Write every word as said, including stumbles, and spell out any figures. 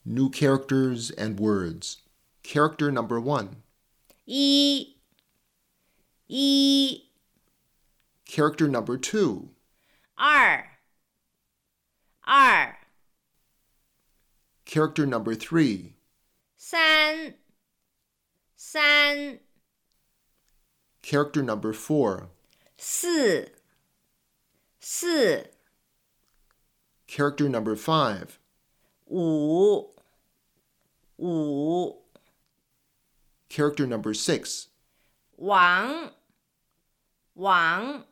New characters and words. Character number one. 一一 Character number two. 二二 Character number three. 三三 Character number four. 四四 Character number five. 五五 Character number six. 王王